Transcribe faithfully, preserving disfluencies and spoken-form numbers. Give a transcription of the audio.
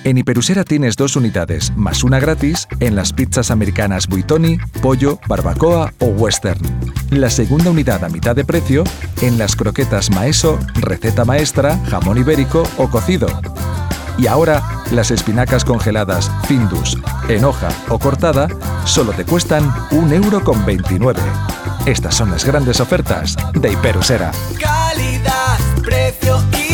En Hiperusera tienes dos unidades, más una gratis, en las pizzas americanas Buitoni, pollo, barbacoa o western. La segunda unidad a mitad de precio en las croquetas Maeso, receta maestra, jamón ibérico o cocido. Y ahora, las espinacas congeladas Findus, en hoja o cortada, solo te cuestan un euro con veintinueve. Estas son las grandes ofertas de Hiperusera. Calidad, precio y